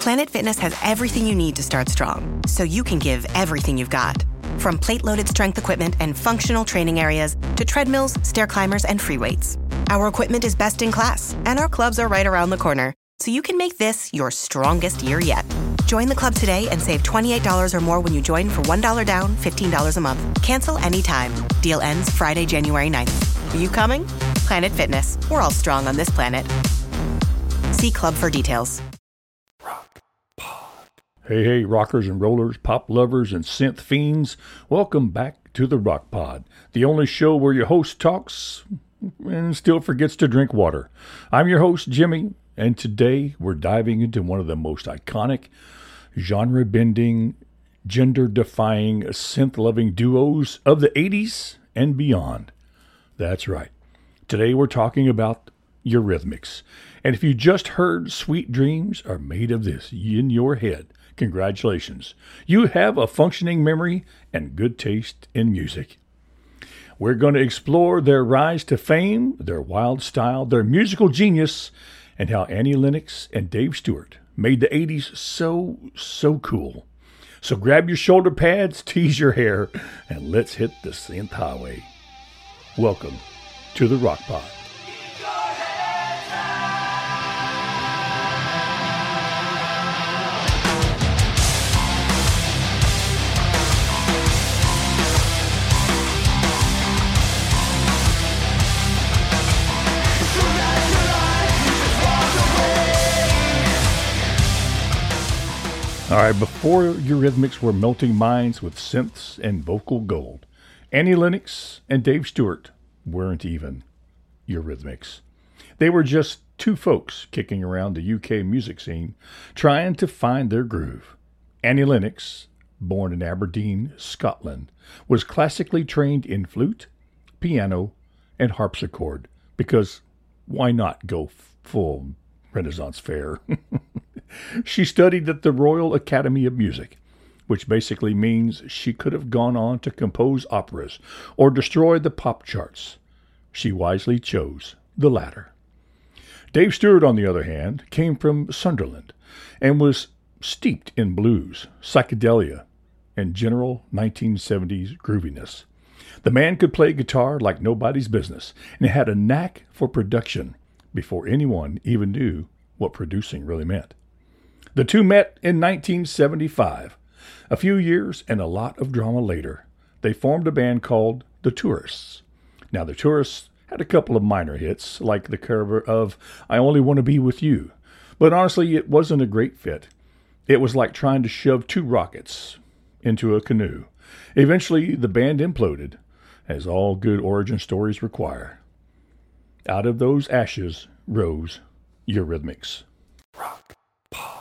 Planet Fitness has everything you need to start strong, so you can give everything you've got. From plate-loaded strength equipment and functional training areas to treadmills, stair climbers, and free weights. Our equipment is best in class, and our clubs are right around the corner, so you can make this your strongest year yet. Join the club today and save $28 or more when you join for $1 down, $15 a month. Cancel anytime. Deal ends Friday, January 9th. Are you coming? Planet Fitness. We're all strong on this planet. See club for details. Hey, rockers and rollers, pop lovers and synth fiends. Welcome back to the Rock Pod, the only show where your host talks and still forgets to drink water. I'm your host, Jimmy, and today we're diving into one of the most iconic, genre-bending, gender-defying, synth-loving duos of the 80s and beyond. That's right. Today we're talking about Eurythmics. And if you just heard Sweet Dreams Are Made of This in your head, congratulations. You have a functioning memory and good taste in music. We're going to explore their rise to fame, their wild style, their musical genius, and how Annie Lennox and Dave Stewart made the 80s so cool. So grab your shoulder pads, tease your hair, and let's hit the synth highway. Welcome to the Rock Pod. All right, before Eurythmics were melting minds with synths and vocal gold, Annie Lennox and Dave Stewart weren't even Eurythmics. They were just two folks kicking around the UK music scene, trying to find their groove. Annie Lennox, born in Aberdeen, Scotland, was classically trained in flute, piano, and harpsichord, because why not go full Renaissance fair? She studied at the Royal Academy of Music, which basically means she could have gone on to compose operas or destroy the pop charts. She wisely chose the latter. Dave Stewart, on the other hand, came from Sunderland and was steeped in blues, psychedelia, and general 1970s grooviness. The man could play guitar like nobody's business and had a knack for production before anyone even knew what producing really meant. The two met in 1975. A few years and a lot of drama later, they formed a band called The Tourists. Now, The Tourists had a couple of minor hits, like the cover of I Only Want to Be With You, but honestly, it wasn't a great fit. It was like trying to shove two rockets into a canoe. Eventually, the band imploded, as all good origin stories require. Out of those ashes rose Eurythmics. Rock Pod.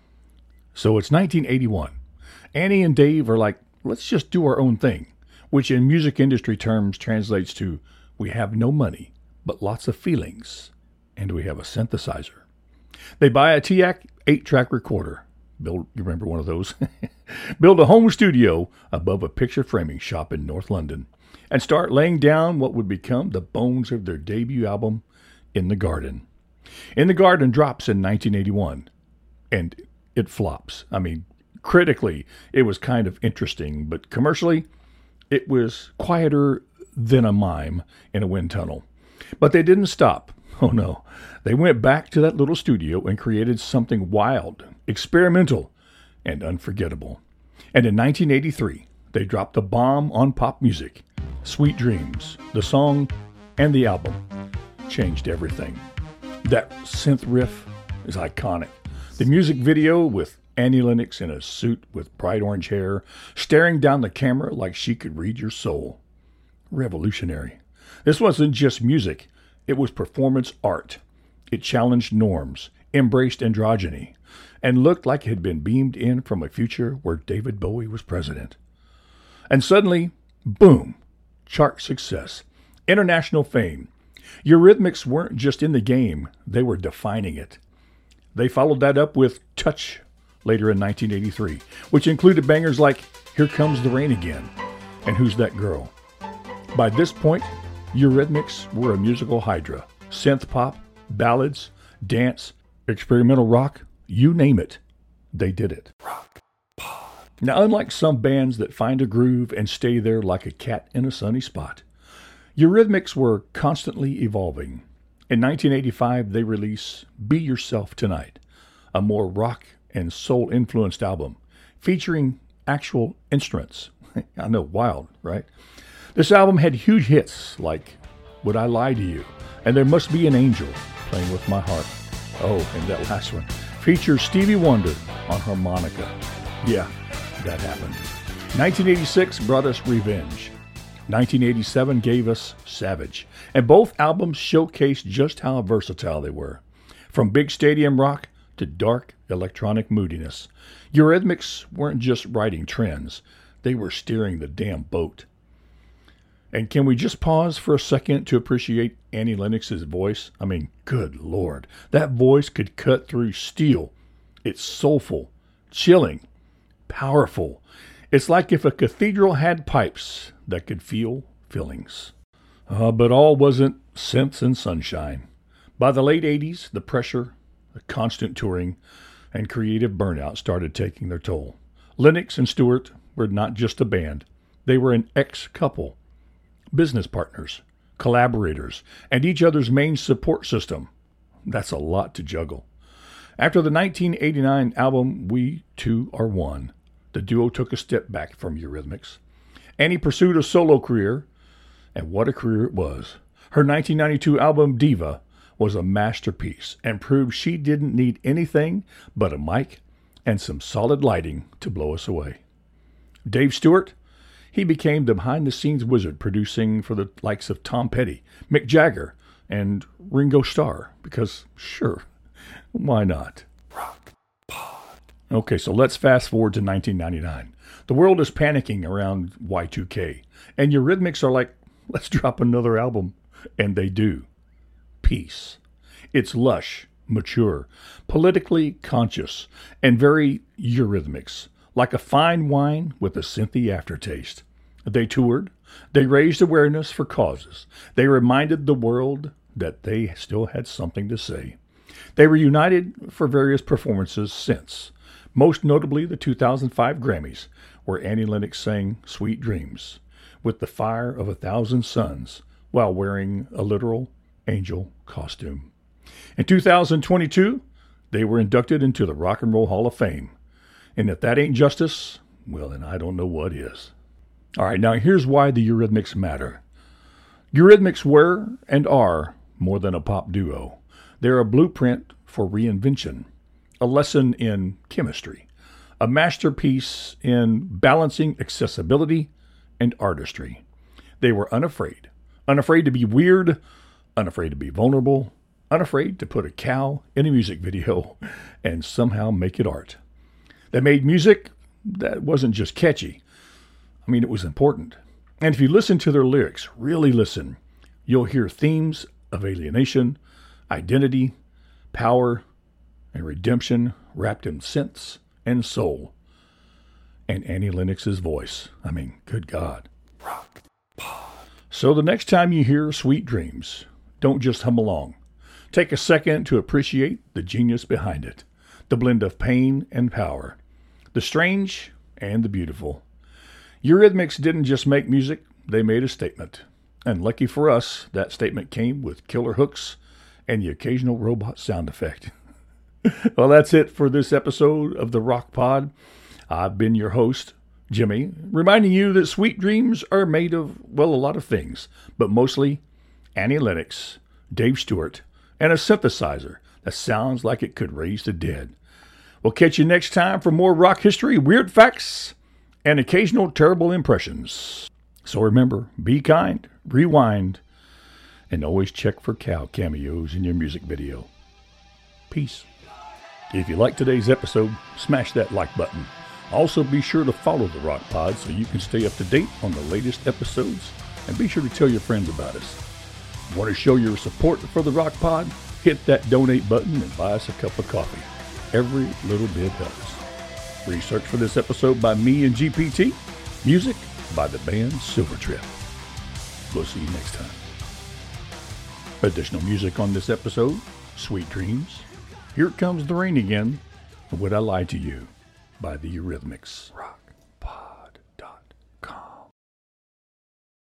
So it's 1981. Annie and Dave are like, let's just do our own thing, which in music industry terms translates to, we have no money, but lots of feelings, and we have a synthesizer. They buy a TIAC 8-track recorder. You remember one of those? Build a home studio above a picture framing shop in North London, and start laying down what would become the bones of their debut album, In the Garden. In the Garden drops in 1981, and it flops. I mean, critically, it was kind of interesting, but commercially, it was quieter than a mime in a wind tunnel. But they didn't stop. Oh no. They went back to that little studio and created something wild, experimental, and unforgettable. And in 1983, they dropped a bomb on pop music. Sweet Dreams, the song and the album, changed everything. That synth riff is iconic. The music video with Annie Lennox in a suit with bright orange hair, staring down the camera like she could read your soul. Revolutionary. This wasn't just music. It was performance art. It challenged norms, embraced androgyny, and looked like it had been beamed in from a future where David Bowie was president. And suddenly, boom, chart success, international fame. Eurythmics weren't just in the game, they were defining it. They followed that up with Touch later in 1983, which included bangers like Here Comes the Rain Again and Who's That Girl. By this point, Eurythmics were a musical hydra. Synth pop, ballads, dance, experimental rock, you name it. they did it. Now, unlike some bands that find a groove and stay there like a cat in a sunny spot, Eurythmics were constantly evolving. In 1985, they released Be Yourself Tonight, a more rock and soul-influenced album featuring actual instruments. I know, wild, right? This album had huge hits like Would I Lie to You and There Must Be an Angel, Playing With My Heart. Oh, and that last one features Stevie Wonder on harmonica. Yeah, that happened. 1986 brought us Revenge. 1987 gave us Savage. And both albums showcased just how versatile they were. From big stadium rock to dark electronic moodiness, Eurythmics weren't just riding trends. They were steering the damn boat. And can we just pause for a second to appreciate Annie Lennox's voice? I mean, good Lord. That voice could cut through steel. It's soulful, chilling, powerful. It's like if a cathedral had pipes that could feel feelings. But all wasn't synths and sunshine. By the late 80s, the pressure, the constant touring, and creative burnout started taking their toll. Lennox and Stewart were not just a band. They were an ex-couple, business partners, collaborators, and each other's main support system. That's a lot to juggle. After the 1989 album We Two Are One, the duo took a step back from Eurythmics. Annie pursued a solo career, and what a career it was. Her 1992 album Diva was a masterpiece and proved she didn't need anything but a mic and some solid lighting to blow us away. Dave Stewart, he became the behind-the-scenes wizard, producing for the likes of Tom Petty, Mick Jagger, and Ringo Starr, because sure, why not? Okay, so let's fast forward to 1999. The world is panicking around Y2K, and Eurythmics are like, let's drop another album. And they do. Peace. It's lush, mature, politically conscious, and very Eurythmics, like a fine wine with a synthy aftertaste. They toured. They raised awareness for causes. They reminded the world that they still had something to say. They were united for various performances since, most notably the 2005 Grammys, where Annie Lennox sang Sweet Dreams with the fire of 1,000 suns while wearing a literal angel costume. In 2022, they were inducted into the Rock and Roll Hall of Fame. And if that ain't justice, well, then I don't know what is. All right, now here's why the Eurythmics matter. Eurythmics were and are more than a pop duo. They're a blueprint for reinvention, a lesson in chemistry, a masterpiece in balancing accessibility and artistry. They were unafraid to be weird, unafraid to be vulnerable, unafraid to put a cow in a music video and somehow make it art. They made music that wasn't just catchy. I mean, it was important. And if you listen to their lyrics, really listen, you'll hear themes of alienation, identity, power, and redemption wrapped in synths and soul. And Annie Lennox's voice. I mean, good God. Rock. So the next time you hear Sweet Dreams, don't just hum along. Take a second to appreciate the genius behind it, the blend of pain and power, the strange and the beautiful. Eurythmics didn't just make music, they made a statement. And lucky for us, that statement came with killer hooks and the occasional robot sound effect. Well, that's it for this episode of the Rock Pod. I've been your host, Jimmy, reminding you that sweet dreams are made of, well, a lot of things, but mostly Annie Lennox, Dave Stewart, and a synthesizer that sounds like it could raise the dead. We'll catch you next time for more rock history, weird facts, and occasional terrible impressions. So remember, be kind, rewind, and always check for cow cameos in your music video. Peace. If you liked today's episode, smash that like button. Also, be sure to follow the Rock Pod so you can stay up to date on the latest episodes, and be sure to tell your friends about us. Want to show your support for the Rock Pod? Hit that donate button and buy us a cup of coffee. Every little bit helps. Research for this episode by me and GPT. Music by the band Silvertrip. We'll see you next time. Additional music on this episode, Sweet Dreams, Here Comes the Rain Again, Would I Lie to You by the Eurythmics.